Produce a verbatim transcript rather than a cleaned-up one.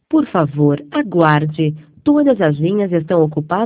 Por favor, aguarde. Todas as linhas estão ocupadas